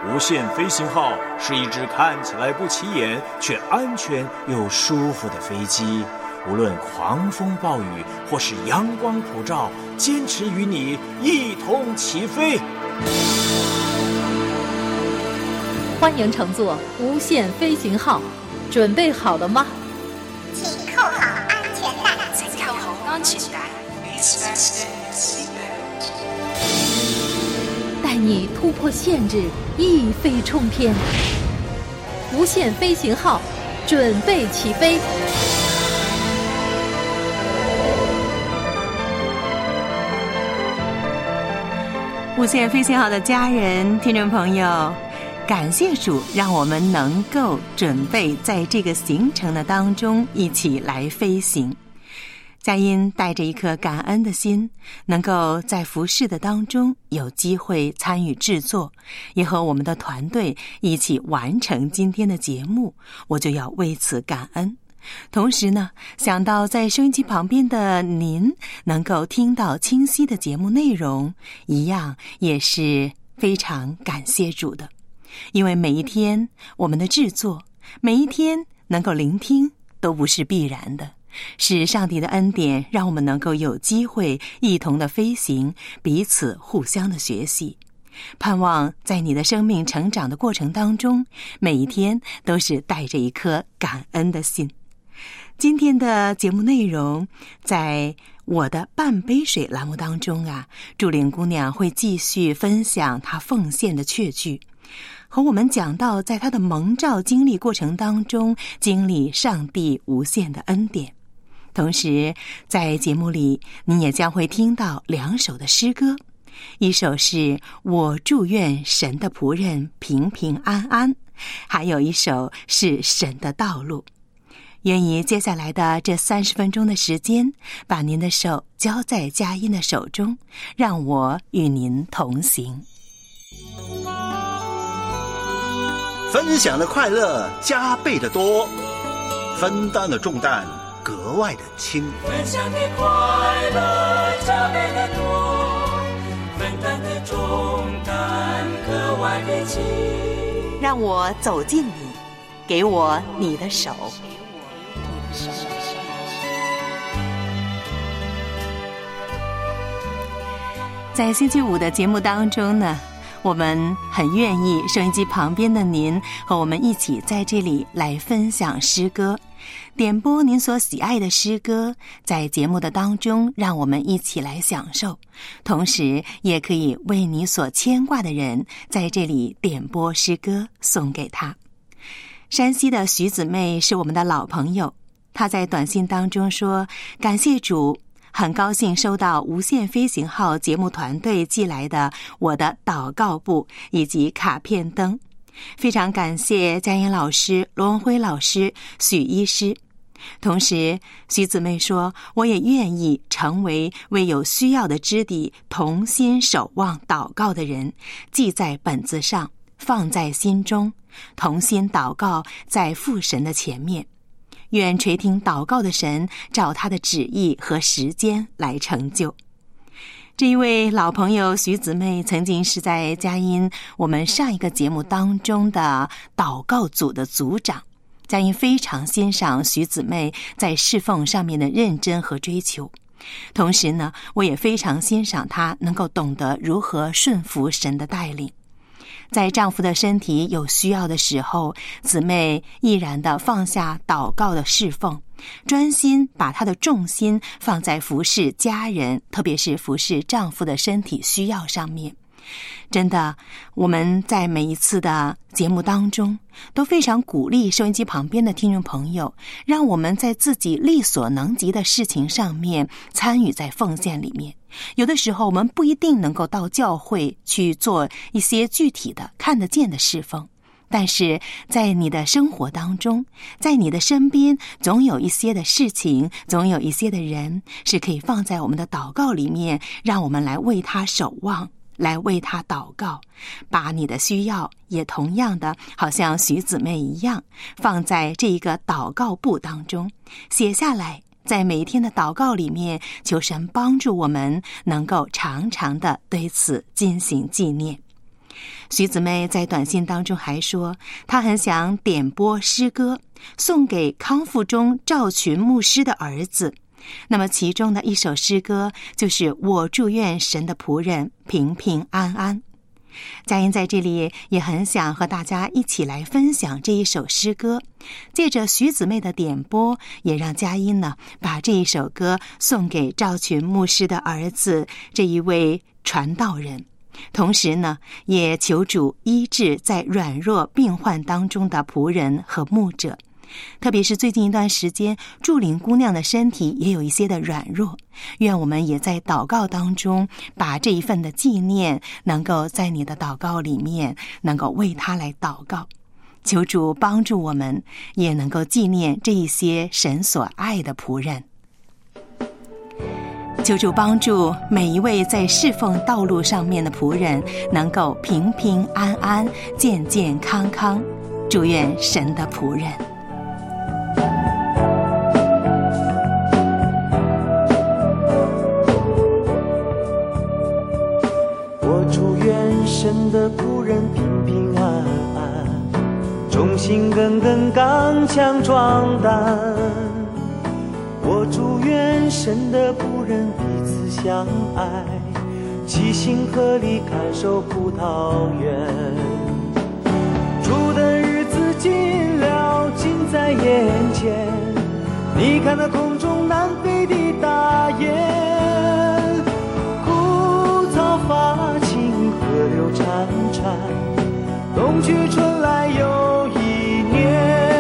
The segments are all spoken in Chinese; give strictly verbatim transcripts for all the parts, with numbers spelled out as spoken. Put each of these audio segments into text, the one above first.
无限飞行号是一只看起来不起眼却安全又舒服的飞机，无论狂风暴雨或是阳光普照，坚持与你一同起飞。 欢迎乘坐无限飞行号，准备好了吗？ 请扣好安全带。 请扣好安全带。 带你突破限制，一飞冲天。无限飞行号，准备起飞。 无限飞行号的家人、听众朋友，感谢主，让我们能够准备在这个行程的当中一起来飞行。佳音带着一颗感恩的心，能够在服事的当中有机会参与制作，也和我们的团队一起完成今天的节目，我就要为此感恩。同时呢，想到在收音机旁边的您能够听到清晰的节目内容，一样也是非常感谢主的。因为每一天我们的制作，每一天能够聆听都不是必然的，是上帝的恩典，让我们能够有机会一同的飞行，彼此互相的学习。盼望在你的生命成长的过程当中，每一天都是带着一颗感恩的心。今天的节目内容，在我的半杯水栏目当中啊，祝玲姑娘会继续分享她奉献的确据，和我们讲到在她的蒙召经历过程当中，经历上帝无限的恩典。同时在节目里你也将会听到两首的诗歌，一首是我祝愿神的仆人平平安安，还有一首是神的道路。愿意接下来的这三十分钟的时间，把您的手交在佳音的手中，让我与您同行。 分享的快乐加倍的多，分担的重担格外的轻。 分享的快乐加倍的多，分担的重担格外的轻。 让我走近你，给我你的手。在星期五的节目当中呢，我们很愿意收音机旁边的您和我们一起在这里来分享诗歌，点播您所喜爱的诗歌，在节目的当中让我们一起来享受，同时也可以为你所牵挂的人在这里点播诗歌送给他。山西的徐姊妹是我们的老朋友，她在短信当中说，感谢主，很高兴收到无限飞行号节目团队寄来的我的祷告簿以及卡片灯，非常感谢佳音老师、罗文辉老师、许医师。同时徐姊妹说，我也愿意成为为有需要的肢体同心守望祷告的人，记在本子上，放在心中，同心祷告在父神的前面，愿垂听祷告的神照他的旨意和时间来成就。这一位老朋友徐姊妹曾经是在佳音我们上一个节目当中的祷告组的组长，佳音非常欣赏徐姊妹在侍奉上面的认真和追求，同时呢，我也非常欣赏她能够懂得如何顺服神的带领。在丈夫的身体有需要的时候，姊妹毅然地放下祷告的侍奉，专心把她的重心放在服侍家人，特别是服侍丈夫的身体需要上面。真的，我们在每一次的节目当中都非常鼓励收音机旁边的听众朋友，让我们在自己力所能及的事情上面参与在奉献里面。有的时候我们不一定能够到教会去做一些具体的看得见的侍奉，但是在你的生活当中，在你的身边，总有一些的事情，总有一些的人是可以放在我们的祷告里面，让我们来为他守望，来为他祷告，把你的需要也同样的好像徐姊妹一样放在这一个祷告簿当中写下来，在每一天的祷告里面，求神帮助我们能够常常的对此进行纪念。 徐姊妹在短信当中还说，她很想点播诗歌送给康复中赵群牧师的儿子。那么其中的一首诗歌就是我祝愿神的仆人平平安安。佳音在这里也很想和大家一起来分享这一首诗歌，借着徐姊妹的点播，也让佳音呢把这一首歌送给赵群牧师的儿子这一位传道人，同时呢也求主医治在软弱病患当中的仆人和牧者。特别是最近一段时间，祝玲姑娘的身体也有一些的软弱，愿我们也在祷告当中把这一份的纪念能够在你的祷告里面能够为她来祷告，求主帮助我们也能够纪念这一些神所爱的仆人。求主帮助每一位在侍奉道路上面的仆人能够平平安安健健康康，祝愿神的仆人。 神的仆人平平安安，忠心耿耿，刚强壮胆。我祝愿神的仆人彼此相爱，齐心合力看守葡萄园。主的日子近了，近在眼前，你看那空中南飞的大雁，枯草发青，河流潺潺，冬去春来又一年。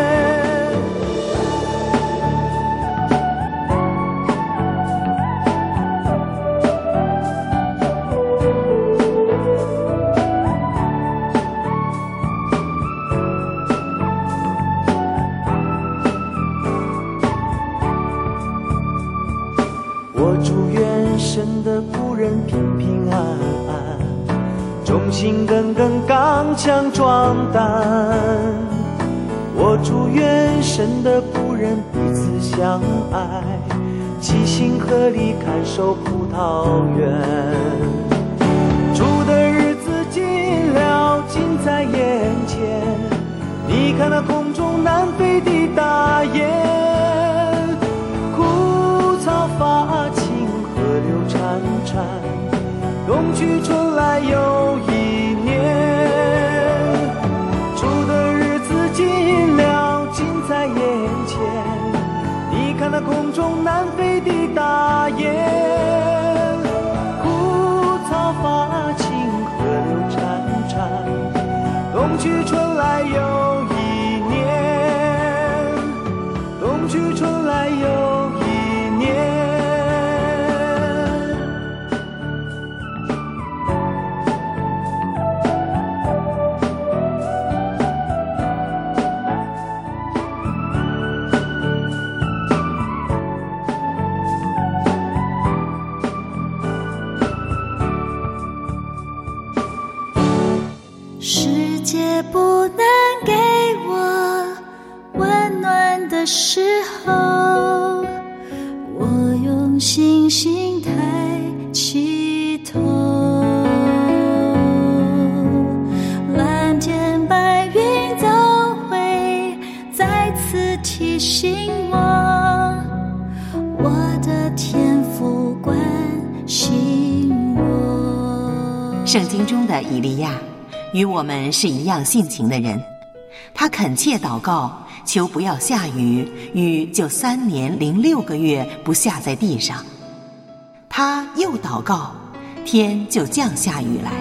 我祝愿神的仆人平平安安，忠心耿耿，刚强壮胆。我祝愿神的仆人彼此相爱，齐心合力看守葡萄园。主的日子近了，近在眼前，你看那空中南飞的大雁，枯草发青，河流潺潺，冬去春来又一年。主的日子近了，近在眼前，你看那空中南飞的大雁，枯草发青，河流潺潺，冬去春来又一年，冬去春来又一年。 世界不能给我温暖的时候，我用星星抬起头，蓝天白云都会再次提醒我，我的天父关心我。 圣经中的以利亚与我们是一样性情的人，他恳切祷告，求不要下雨，雨就三年零六个月不下在地上。他又祷告，天就降下雨来。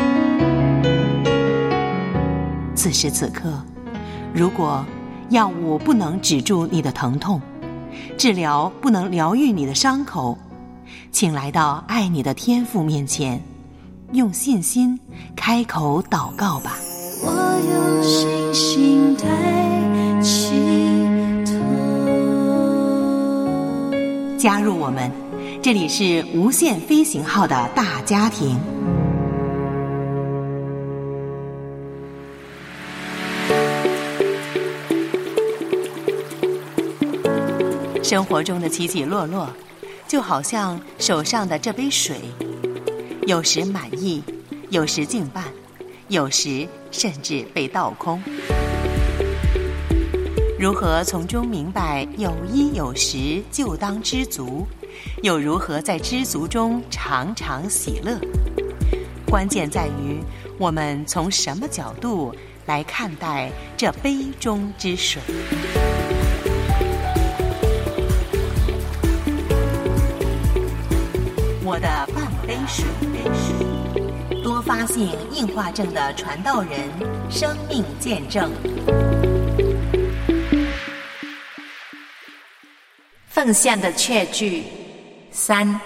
此时此刻，如果药物不能止住你的疼痛，治疗不能疗愈你的伤口，请来到爱你的天父面前，用信心开口祷告吧。 我用星星抬起头。 加入我们，这里是无限飞行号的大家庭。生活中的起起落落，就好像手上的这杯水，有时满意，有时尽半， 有时甚至被倒空。如何从中明白有衣有食就当知足，又如何在知足中常常喜乐？关键在于我们从什么角度来看待这杯中之水。我的半杯水，多发性硬化症的传道人生命见证。奉献的确据三。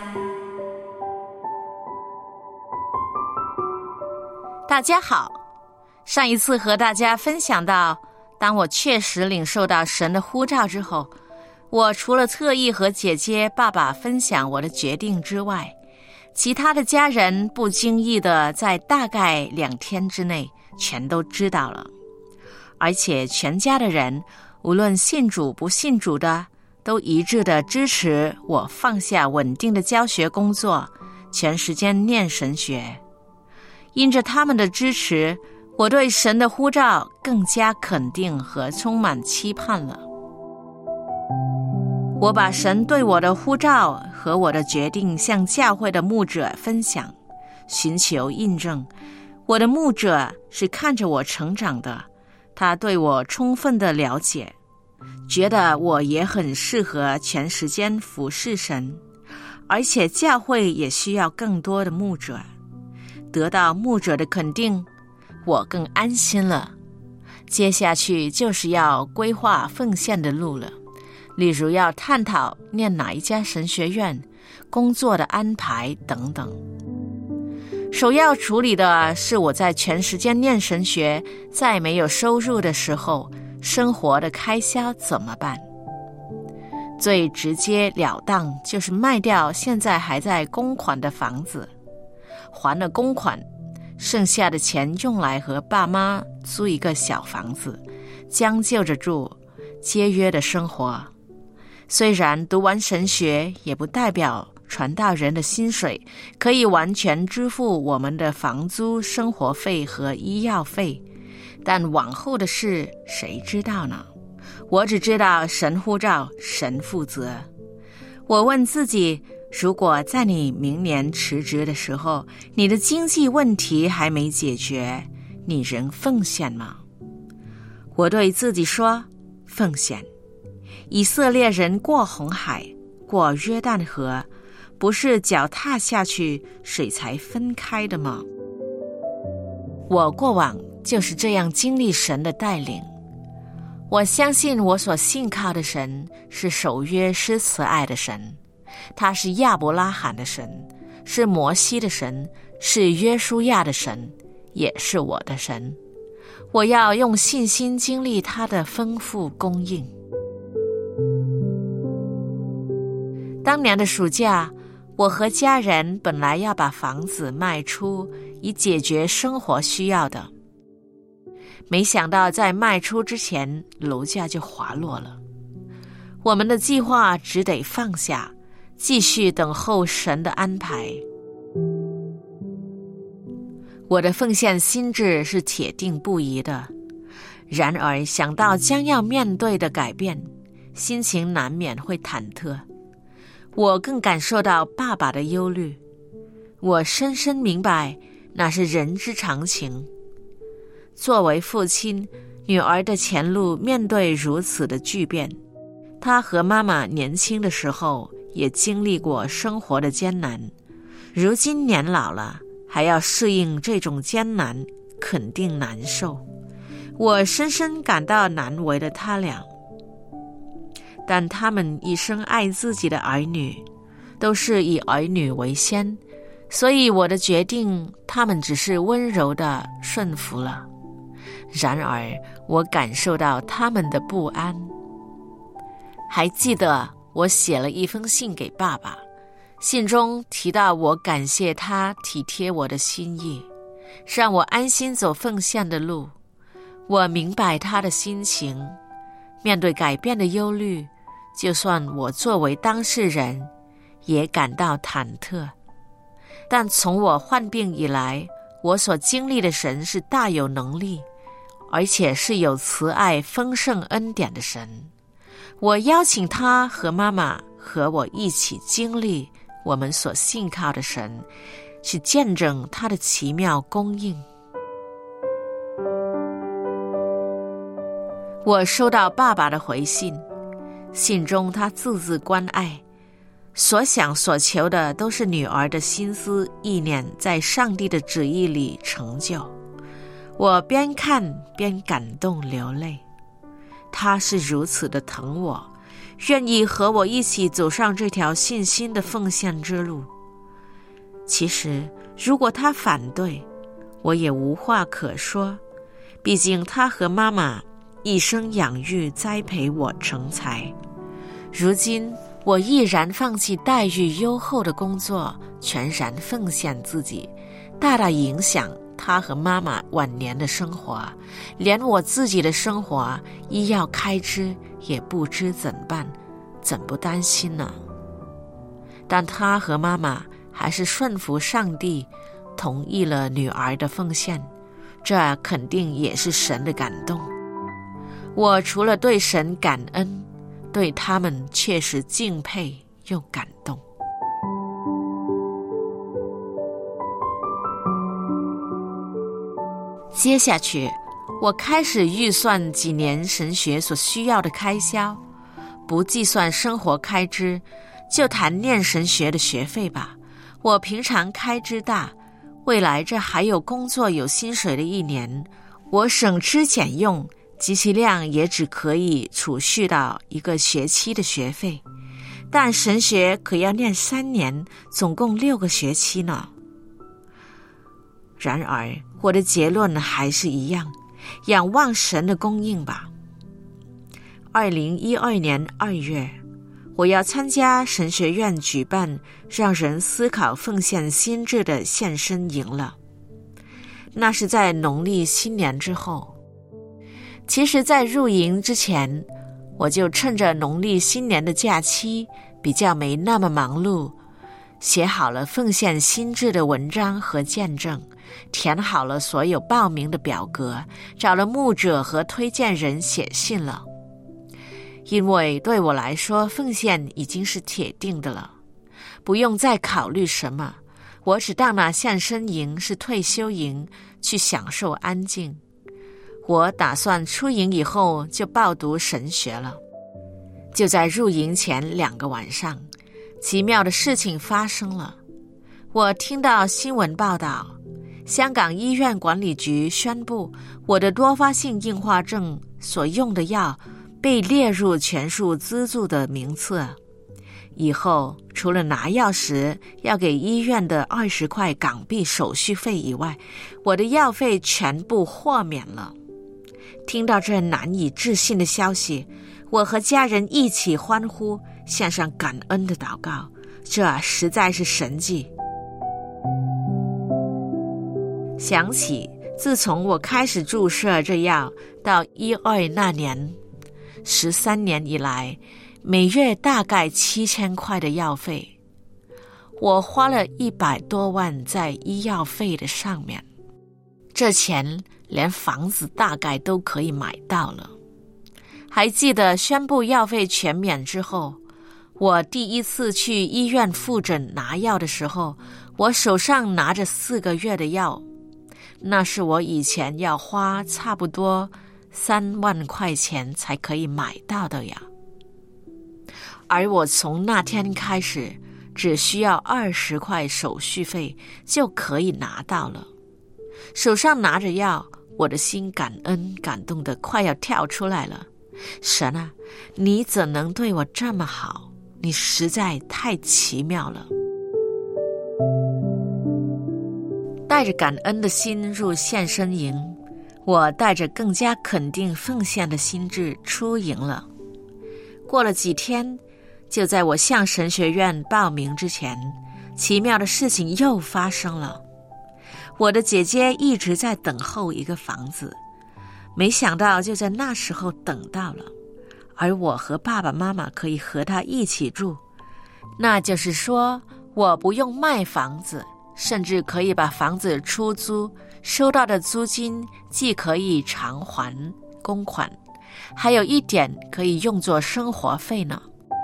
大家好，上一次和大家分享到，当我确实领受到神的呼召之后，我除了特意和姐姐、爸爸分享我的决定之外，其他的家人不经意的在大概两天之内全都知道了，而且全家的人，无论信主不信主的，都一致的支持我放下稳定的教学工作，全时间念神学。因着他们的支持，我对神的呼召更加肯定和充满期盼了。我把神对我的呼召和我的决定向教会的牧者分享，寻求印证。我的牧者是看着我成长的，他对我充分的了解，觉得我也很适合全时间服侍神，而且教会也需要更多的牧者。得到牧者的肯定，我更安心了。接下去就是要规划奉献的路了，例如要探讨念哪一家神学院、工作的安排等等。首要处理的是我在全时间念神学，在没有收入的时候，生活的开销怎么办？最直截了当就是卖掉现在还在供款的房子，还了公款，剩下的钱用来和爸妈租一个小房子，将就着住，节约的生活。虽然读完神学，也不代表传道人的薪水可以完全支付我们的房租、生活费和医药费，但往后的事谁知道呢？我只知道神呼召，神负责。我问自己，如果在你明年辞职的时候，你的经济问题还没解决，你仍奉献吗？我对自己说，奉献。以色列人过红海，过约旦河，不是脚踏下去，水才分开的吗？我过往就是这样经历神的带领。我相信我所信靠的神是守约施慈爱的神，他是亚伯拉罕的神，是摩西的神，是约书亚的神，也是我的神。我要用信心经历他的丰富供应。当年的暑假，我和家人本来要把房子卖出，以解决生活需要的。没想到在卖出之前，楼价就滑落了。我们的计划只得放下，继续等候神的安排。我的奉献心志是铁定不移的，然而想到将要面对的改变，心情难免会忐忑。我更感受到爸爸的忧虑，我深深明白那是人之常情。作为父亲，女儿的前路面对如此的巨变，她和妈妈年轻的时候也经历过生活的艰难，如今年老了，还要适应这种艰难，肯定难受。我深深感到难为了他俩，但他们一生爱自己的儿女，都是以儿女为先，所以我的决定，他们只是温柔地顺服了。然而，我感受到他们的不安。还记得我写了一封信给爸爸，信中提到我感谢他体贴我的心意，让我安心走奉献的路。我明白他的心情，面对改变的忧虑，就算我作为当事人，也感到忐忑。但从我患病以来， 我所经历的神是大有能力，而且是有慈爱丰盛恩典的神。我邀请他和妈妈和我一起经历我们所信靠的神，去见证他的奇妙供应。我收到爸爸的回信，信中他字字关爱，所想所求的都是女儿的心思意念在上帝的旨意里成就。我边看边感动流泪，他是如此的疼我，愿意和我一起走上这条信心的奉献之路。其实如果他反对，我也无话可说，毕竟他和妈妈一生养育栽培我成才。如今我毅然放弃待遇优厚的工作，全然奉献自己，大大影响他和妈妈晚年的生活，连我自己的生活医药开支也不知怎办，怎不担心呢？但他和妈妈还是顺服上帝，同意了女儿的奉献，这肯定也是神的感动。我除了对神感恩，对他们确实敬佩又感动。接下去我开始预算几年神学所需要的开销，不计算生活开支，就谈念神学的学费吧。我平常开支大，未来这还有工作有薪水的一年，我省吃俭用，极其量也只可以储蓄到一个学期的学费，但神学可要念三年，总共六个学期呢。然而我的结论还是一样，仰望神的供应吧。二零一二年二月，我要参加神学院举办让人思考奉献心智的献身营了，那是在农历新年之后。其实在入营之前，我就趁着农历新年的假期比较没那么忙碌，写好了奉献心智的文章和见证，填好了所有报名的表格，找了牧者和推荐人写信了。因为对我来说，奉献已经是铁定的了，不用再考虑什么，我只当那献身营是退休营，去享受安静。我打算出营以后就报读神学了。就在入营前两个晚上，奇妙的事情发生了。我听到新闻报道，香港医院管理局宣布我的多发性硬化症所用的药被列入全数资助的名册。以后除了拿药时要给医院的二十块港币手续费以外，我的药费全部豁免了。听到这难以置信的消息，我和家人一起欢呼，献上感恩的祷告，这实在是神迹。想起自从我开始注射这药到一二那年，十三年以来，每月大概七千块的药费，我花了一百多万在医药费的上面，这钱连房子大概都可以买到了。还记得宣布药费全免之后，我第一次去医院复诊拿药的时候，我手上拿着四个月的药，那是我以前要花差不多三万块钱才可以买到的呀。而我从那天开始，只需要二十块手续费就可以拿到了。手上拿着药，我的心感恩感动得快要跳出来了。神啊，你怎能对我这么好？你实在太奇妙了。带着感恩的心入献身营，我带着更加肯定奉献的心志出营了。过了几天，就在我向神学院报名之前，奇妙的事情又发生了。我的姐姐一直在等候一个房子，没想到就在那时候等到了，而我和爸爸妈妈可以和她一起住。那就是说，我不用卖房子， 甚至可以把房子出租，收到的租金既可以偿还公款，还有一点可以用作生活费呢。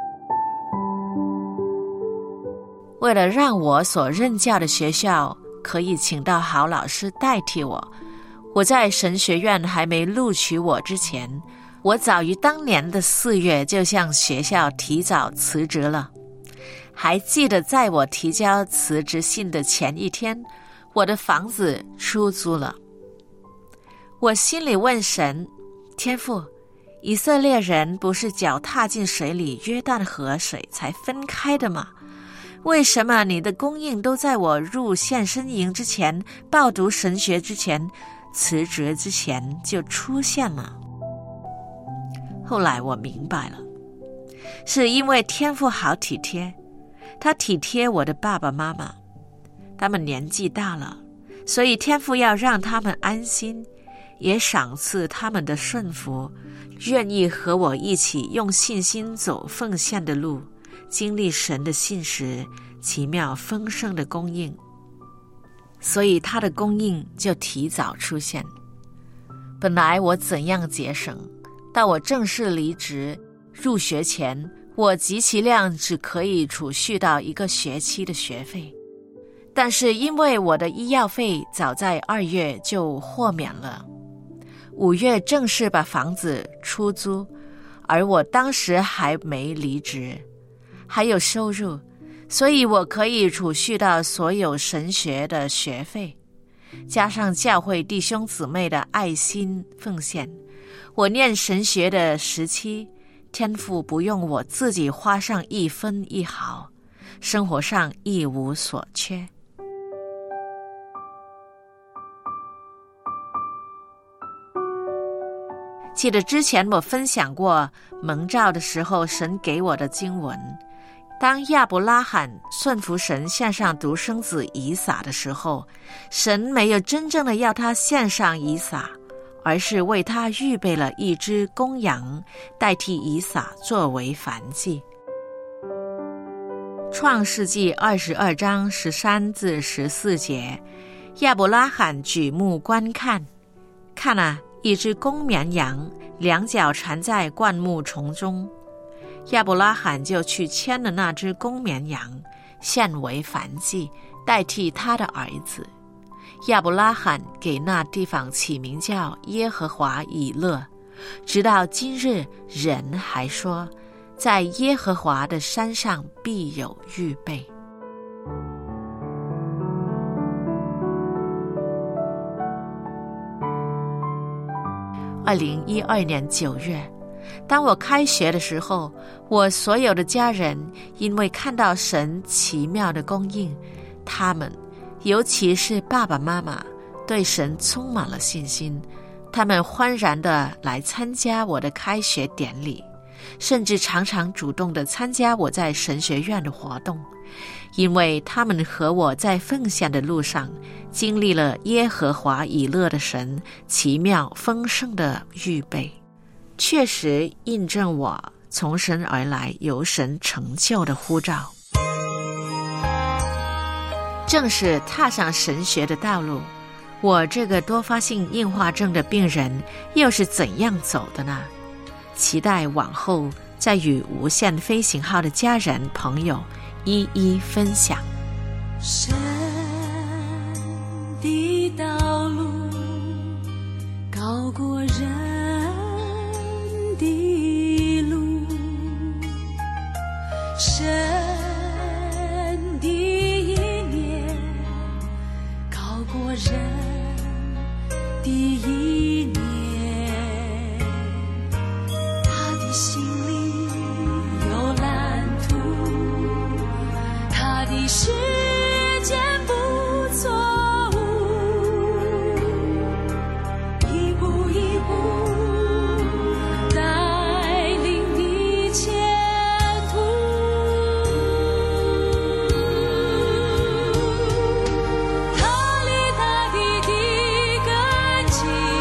为了让我所任教的学校可以请到好老师代替我，我在神学院还没录取我之前，我早于当年的四月就向学校提早辞职了。还记得在我提交辞职信的前一天，我的房子出租了。我心里问神，天父，以色列人不是脚踏进水里约旦河水才分开的吗？为什么你的供应都在我入献身营之前、报读神学之前、辞职之前就出现了？后来我明白了，是因为天父好体贴，他体贴我的爸爸妈妈，他们年纪大了，所以天父要让他们安心，也赏赐他们的顺服，愿意和我一起用信心走奉献的路，经历神的信实奇妙丰盛的供应，所以他的供应就提早出现。本来我怎样节省，到我正式离职入学前，我极其量只可以储蓄到一个学期的学费，但是因为我的医药费早在二月就豁免了，五月正式把房子出租，而我当时还没离职，还有收入，所以我可以储蓄到所有神学的学费，加上教会弟兄姊妹的爱心奉献，我念神学的时期，天父不用我自己花上一分一毫，生活上一无所缺。记得之前我分享过蒙召的时候神给我的经文，当亚伯拉罕顺服神献上独生子以撒的时候，神没有真正的要他献上以撒，而是为他预备了一只公羊代替以撒作为燔祭。创世纪二十二章十三至十四节，亚伯拉罕举目观看，看啊，一只公绵羊，两脚缠在灌木丛中。亚伯拉罕就去牵了那只公绵羊，献为燔祭，代替他的儿子。亚伯拉罕给那地方起名叫耶和华以勒，直到今日人还说，在耶和华的山上必有预备。二零一二年九月，当我开学的时候，我所有的家人因为看到神奇妙的供应，他们尤其是爸爸妈妈对神充满了信心，他们欢然地来参加我的开学典礼，甚至常常主动地参加我在神学院的活动，因为他们和我在奉献的路上经历了耶和华以勒的神奇妙丰盛的预备，确实印证我从神而来由神成就的呼召。正是踏上神学的道路，我这个多发性硬化症的病人又是怎样走的呢？期待往后再与无限飞行号的家人朋友一一分享。 神的道路高过人的路，神的意念高过人的意念，他的心里有蓝图，他的时间不错误，一步一步带领你前途。他立大地的根基，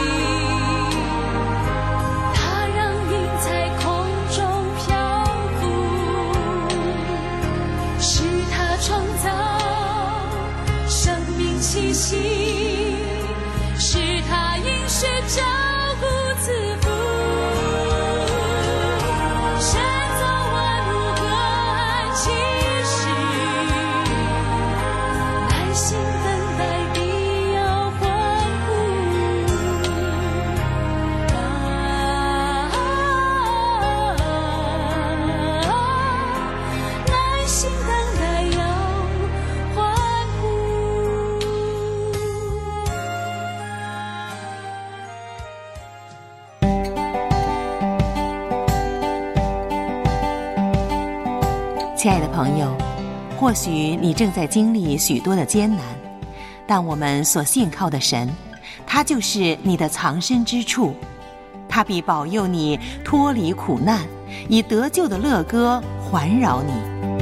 亲爱的朋友，或许你正在经历许多的艰难，但我们所信靠的神，他就是你的藏身之处，他必保佑你脱离苦难，以得救的乐歌环绕你。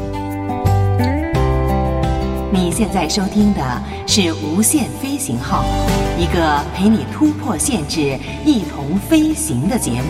你现在收听的是无限飞行号，一个陪你突破限制，一同飞行的节目。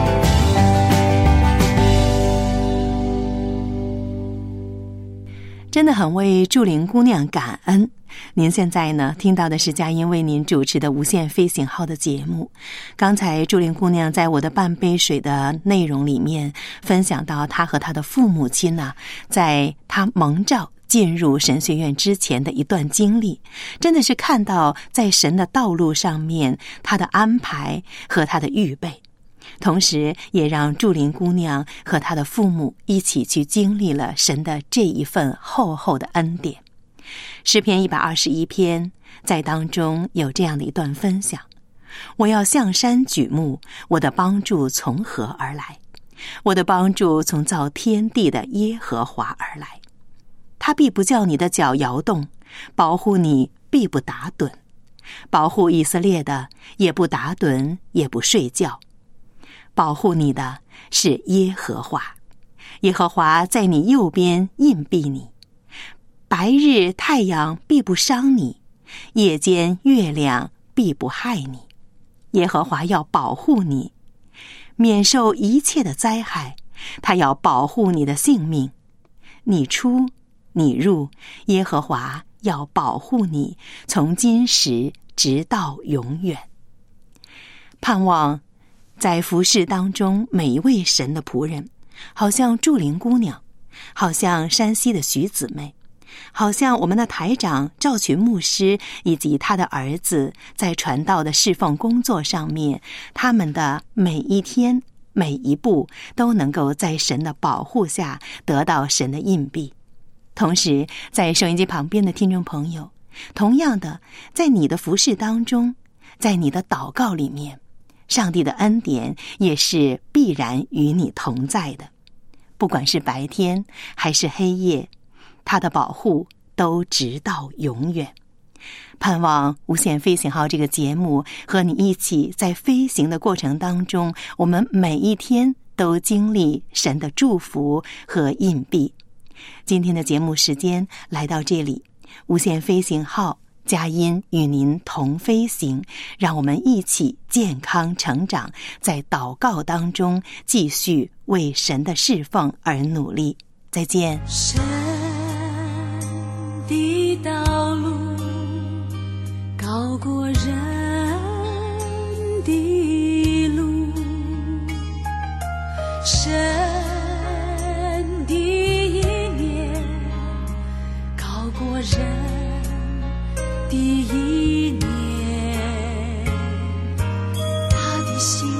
真的很为祝玲姑娘感恩。您现在呢听到的是佳音为您主持的无限飞行号的节目。刚才祝玲姑娘在我的半杯水的内容里面分享到她和她的父母亲呢、啊，在她蒙召进入神学院之前的一段经历，真的是看到在神的道路上面他的安排和他的预备，同时也让祝玲姑娘和她的父母一起去经历了神的这一份厚厚的恩典。诗篇一百二十一篇在当中有这样的一段分享：我要向山举目，我的帮助从何而来？我的帮助从造天地的耶和华而来。他必不叫你的脚摇动，保护你必不打盹，保护以色列的也不打盹也不睡觉。保护你的是耶和华，耶和华在你右边荫庇你。白日太阳必不伤你，夜间月亮必不害你。耶和华要保护你，免受一切的灾害，他要保护你的性命。你出你入，耶和华要保护你，从今时直到永远。盼望在服事当中，每一位神的仆人，好像祝玲姑娘，好像山西的徐姊妹，好像我们的台长赵群牧师以及他的儿子，在传道的侍奉工作上面，他们的每一天每一步都能够在神的保护下得到神的荫庇。同时在收音机旁边的听众朋友，同样的，在你的服事当中，在你的祷告里面，上帝的恩典也是必然与你同在的。不管是白天还是黑夜，他的保护都直到永远。盼望无限飞行号这个节目和你一起在飞行的过程当中，我们每一天都经历神的祝福和荫庇。今天的节目时间来到这里，无限飞行号佳音与您同飞行，让我们一起健康成长，在祷告当中继续为神的侍奉而努力。再见。 神的道路高过人的路，神的意念高过人的意念，他的心